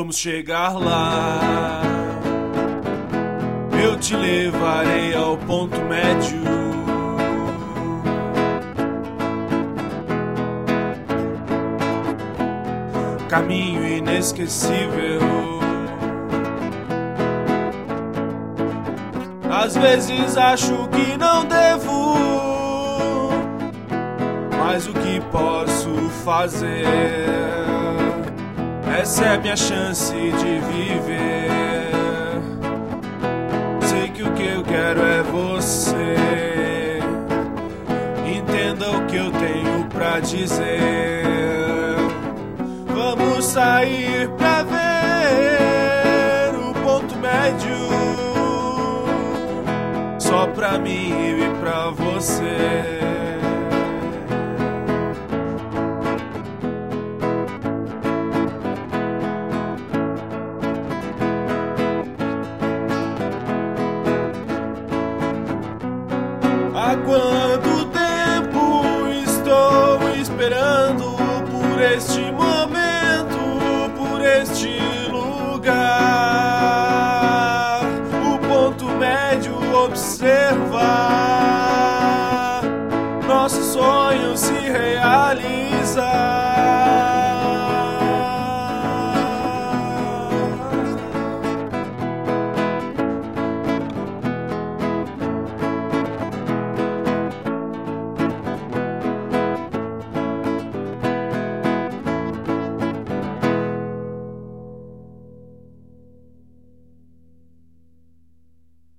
vamos chegar lá. Eu te levarei ao ponto médio. Caminho inesquecível. Às vezes acho que não devo, mas o que posso fazer? Essa é a minha chance de viver. Sei que o que eu quero é você. Entenda o que eu tenho pra dizer. Vamos sair pra ver o ponto médio, só pra mim e pra você. Há quanto tempo estou esperando por este momento, por este lugar? O ponto médio observar nosso sonho se realizar.